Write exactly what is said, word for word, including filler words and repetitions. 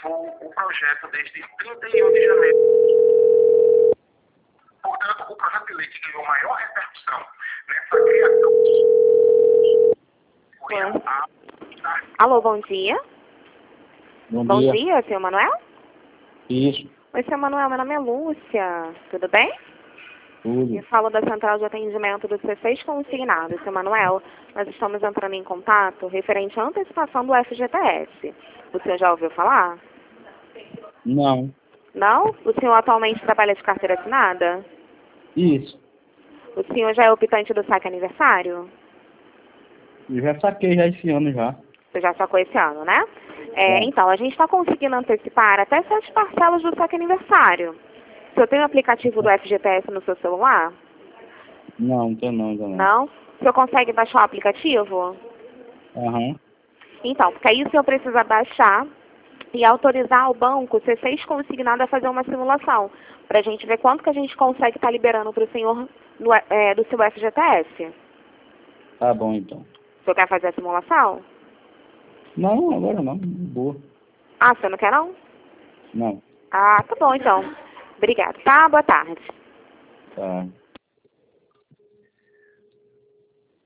ativou o projeto desde trinta e um de janeiro. Portanto, o projeto de lei que ganhou maior repercussão nessa criação... Foi a... Alô, bom dia. Bom, Bom dia. dia, senhor Manuel? Isso, Oi, senhor Manuel, meu nome é Lúcia. Tudo bem? tudo. Eu falo da central de atendimento do C seis consignado. Seu Manuel, nós estamos entrando em contato referente à antecipação do F G T S. O senhor já ouviu falar? Não. Não? O senhor atualmente trabalha de carteira assinada? Isso. O senhor já é optante do saque aniversário? Eu já saquei já esse ano já. Você já sacou esse ano, né? É, É. então, a gente está conseguindo antecipar até sete parcelas do saque aniversário. O senhor tem o aplicativo do F G T S no seu celular? Não, não tô não, ainda não. Não? O senhor consegue baixar o aplicativo? Aham. Então, porque aí o senhor precisa baixar e autorizar o banco C seis consignado a fazer uma simulação, para a gente ver quanto que a gente consegue estar liberando para o senhor no, é, do seu F G T S. Tá bom então. O senhor quer fazer a simulação? Não, agora não. Boa. Ah, o senhor não quer não? Não. Ah, tá bom então. Obrigada, tá? Boa tarde. Tá.